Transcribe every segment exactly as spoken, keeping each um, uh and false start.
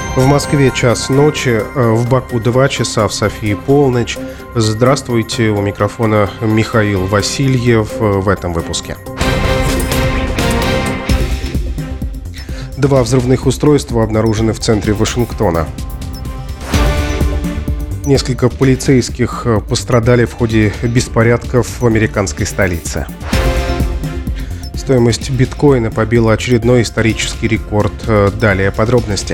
В Москве час ночи, в Баку два часа, в Софии полночь. Здравствуйте, у микрофона Михаил Васильев в этом выпуске. Два взрывных устройства обнаружены в центре Вашингтона. Несколько полицейских пострадали в ходе беспорядков в американской столице. Стоимость биткоина побила очередной исторический рекорд. Далее подробности.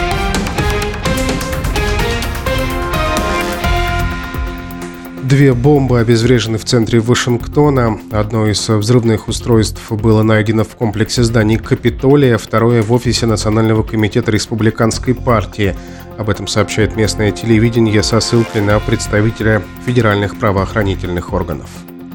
Две бомбы обезврежены в центре Вашингтона. Одно из взрывных устройств было найдено в комплексе зданий Капитолия, второе в офисе Национального комитета Республиканской партии. Об этом сообщает местное телевидение со ссылкой на представителя федеральных правоохранительных органов.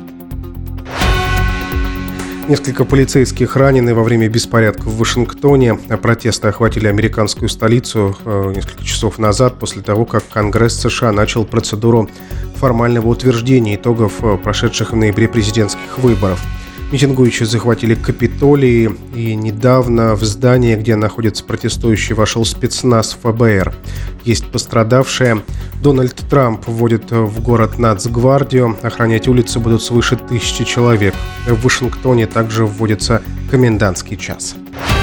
Несколько полицейских ранены во время беспорядков в Вашингтоне. Протесты охватили американскую столицу несколько часов назад, после того, как Конгресс США начал процедуру формального утверждения итогов прошедших в ноябре президентских выборов. Митингующие захватили Капитолий, и недавно в здание, где находятся протестующие, вошел спецназ эф бэ эр. Есть пострадавшие. Дональд Трамп вводит в город нацгвардию. Охранять улицы будут свыше тысячи человек. В Вашингтоне также вводится комендантский час.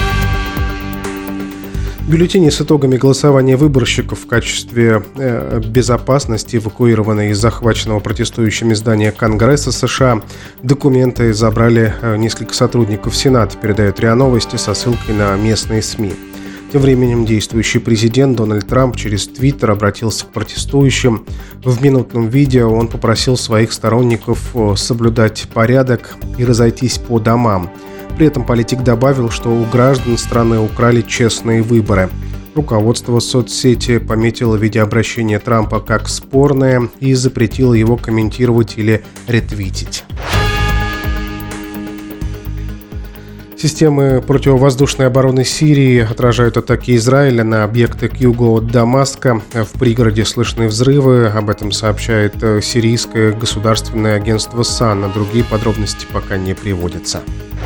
Бюллетени с итогами голосования выборщиков в качестве э, безопасности эвакуированы из захваченного протестующими здания Конгресса США. Документы забрали э, несколько сотрудников Сената, передает РИА Новости со ссылкой на местные СМИ. Тем временем действующий президент Дональд Трамп через Твиттер обратился к протестующим. В минутном видео он попросил своих сторонников соблюдать порядок и разойтись по домам. При этом политик добавил, что у граждан страны украли честные выборы. Руководство соцсети пометило видеообращение Трампа как спорное и запретило его комментировать или ретвитить. Системы противовоздушной обороны Сирии отражают атаки Израиля на объекты к югу от Дамаска. В пригороде слышны взрывы. Об этом сообщает сирийское государственное агентство сан. Другие подробности пока не приводятся.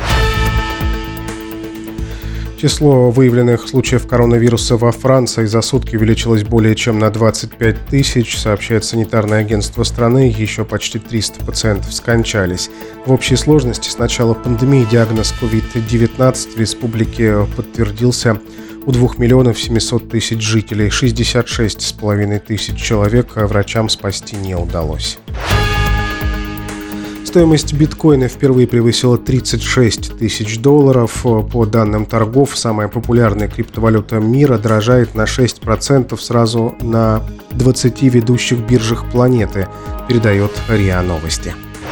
Число выявленных случаев коронавируса во Франции за сутки увеличилось более чем на двадцать пять тысяч, сообщает санитарное агентство страны. Еще почти триста пациентов скончались. В общей сложности с начала пандемии диагноз ковид девятнадцать в республике подтвердился у двух миллионов семисот тысяч жителей. шестьдесят шесть с половиной тысяч человек врачам спасти не удалось. Стоимость биткоина впервые превысила тридцать шесть тысяч долларов. По данным торгов, самая популярная криптовалюта мира дорожает на шесть процентов сразу на двадцати ведущих биржах планеты, передает РИА Новости.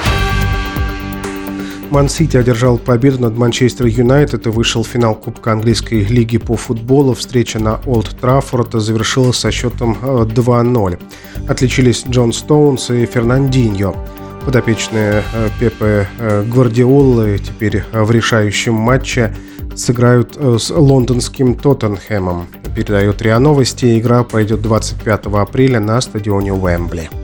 Ман-Сити одержал победу над Манчестер Юнайтед и вышел в финал Кубка английской лиги по футболу. Встреча на Олд Траффорд завершилась со счетом два ноль. Отличились Джон Стоунс и Фернандиньо. Подопечные Пепе Гвардиолы теперь в решающем матче сыграют с лондонским Тоттенхэмом. Передает РИА Новости. Игра пройдет двадцать пятого апреля на стадионе Уэмбли.